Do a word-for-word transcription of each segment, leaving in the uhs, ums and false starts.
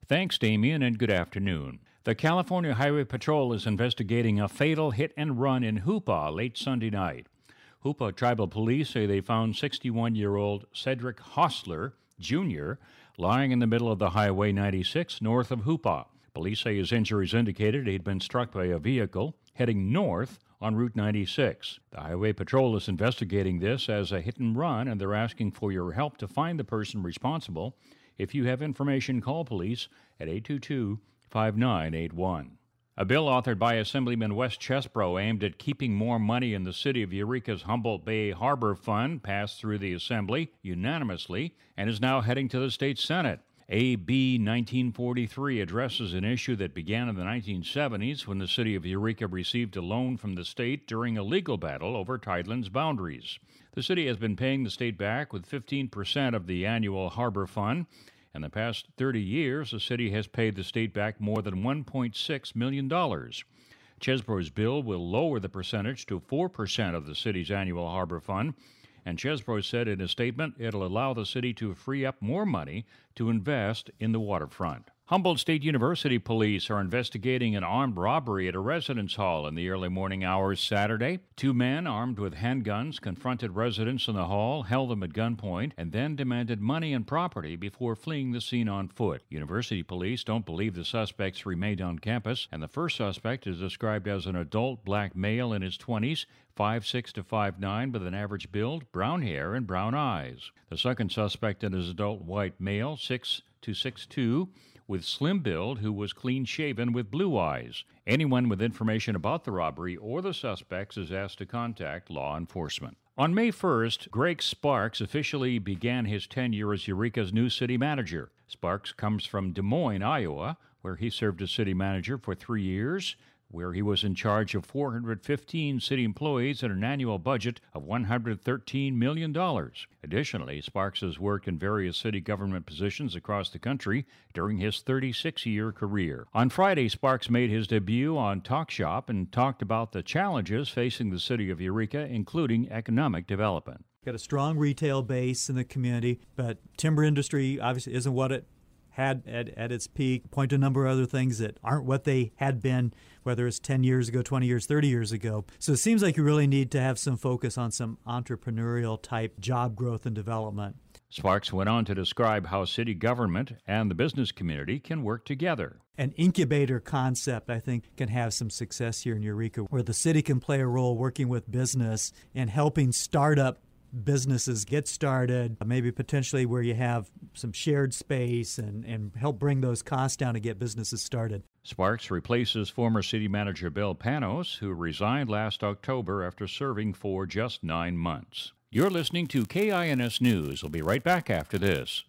Thanks, Damien, and good afternoon. The California Highway Patrol is investigating a fatal hit and run in Hoopa late Sunday night. Hoopa Tribal Police say they found sixty-one-year-old Cedric Hostler, Junior, lying in the middle of the Highway ninety-six north of Hoopa. Police say his injuries indicated he'd been struck by a vehicle heading north on Route ninety-six. The Highway Patrol is investigating this as a hit and run, and they're asking for your help to find the person responsible. If you have information, call police at eight two two, five nine eight one. A bill authored by Assemblyman Wes Chesbro aimed at keeping more money in the city of Eureka's Humboldt Bay Harbor Fund passed through the Assembly unanimously and is now heading to the state Senate. A B nineteen forty-three addresses an issue that began in the nineteen seventies when the city of Eureka received a loan from the state during a legal battle over Tideland's boundaries. The city has been paying the state back with fifteen percent of the annual harbor fund. In the past thirty years, the city has paid the state back more than one point six million dollars. Chesbro's bill will lower the percentage to four percent of the city's annual harbor fund, and Chesbro said in a statement it'll allow the city to free up more money to invest in the waterfront. Humboldt State University police are investigating an armed robbery at a residence hall in the early morning hours Saturday. Two men armed with handguns confronted residents in the hall, held them at gunpoint, and then demanded money and property before fleeing the scene on foot. University police don't believe the suspects remained on campus, and the first suspect is described as an adult black male in his twenties, five six to five nine, with an average build, brown hair, and brown eyes. The second suspect is adult white male, six to six two, with slim build, who was clean-shaven with blue eyes. Anyone with information about the robbery or the suspects is asked to contact law enforcement. On May first, Greg Sparks officially began his tenure as Eureka's new city manager. Sparks comes from Des Moines, Iowa, where he served as city manager for three years, where he was in charge of four hundred fifteen city employees and an annual budget of one hundred thirteen million dollars. Additionally, Sparks has worked in various city government positions across the country during his thirty-six-year career. On Friday, Sparks made his debut on Talk Shop and talked about the challenges facing the city of Eureka, including economic development. Got a strong retail base in the community, but timber industry obviously isn't what it had at, at its peak. Point to a number of other things that aren't what they had been, whether it's ten years ago, twenty years, thirty years ago. So it seems like you really need to have some focus on some entrepreneurial type job growth and development. Sparks went on to describe how city government and the business community can work together. An incubator concept, I think, can have some success here in Eureka, where the city can play a role working with business and helping startup businesses get started, maybe potentially where you have some shared space and, and help bring those costs down to get businesses started. Sparks replaces former city manager Bill Panos, who resigned last October after serving for just nine months. You're listening to K I N S News. We'll be right back after this.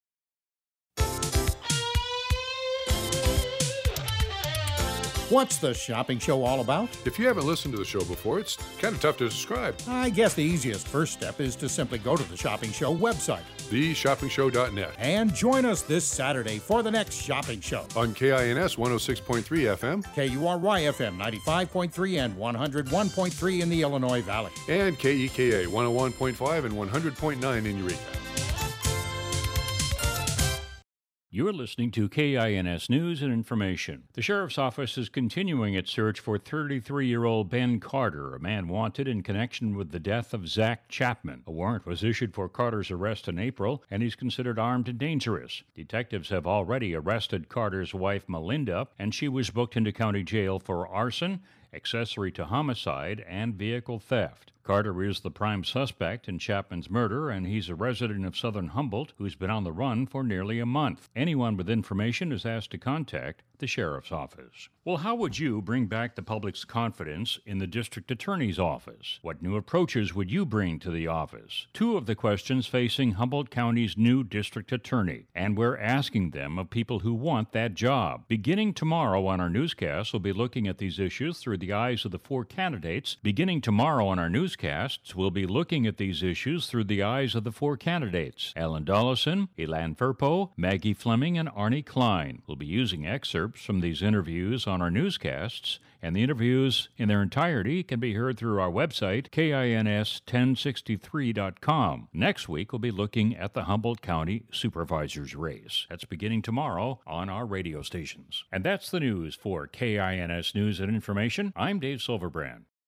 What's the shopping show all about? If you haven't listened to the show before, it's kind of tough to describe. I guess the easiest first step is to simply go to the Shopping Show website, the shopping show dot net, and join us this Saturday for the next Shopping Show. On K I N S one oh six point three F M, K U R Y F M ninety-five point three and one oh one point three in the Illinois Valley, and K E K A one oh one point five and one hundred point nine in Eureka. You're listening to K I N S News and Information. The Sheriff's Office is continuing its search for thirty-three-year-old Ben Carter, a man wanted in connection with the death of Zach Chapman. A warrant was issued for Carter's arrest in April, and he's considered armed and dangerous. Detectives have already arrested Carter's wife, Melinda, and she was booked into county jail for arson, accessory to homicide, and vehicle theft. Carter is the prime suspect in Chapman's murder, and he's a resident of southern Humboldt who's been on the run for nearly a month. Anyone with information is asked to contact the Sheriff's Office. Well, how would you bring back the public's confidence in the District Attorney's Office? What new approaches would you bring to the office? Two of the questions facing Humboldt County's new District Attorney, and we're asking them of people who want that job. Beginning tomorrow on our newscast, we'll be looking at these issues through the eyes of the four candidates. Beginning tomorrow on our newscasts, we'll be looking at these issues through the eyes of the four candidates: Alan Dollison, Ilan Firpo, Maggie Fleming, and Arnie Klein. We'll be using excerpts from these interviews on our newscasts, and the interviews in their entirety can be heard through our website, kins ten sixty-three dot com. Next week, we'll be looking at the Humboldt County Supervisor's race. That's beginning tomorrow on our radio stations. And that's the news for K I N S News and Information. I'm Dave Silverbrand.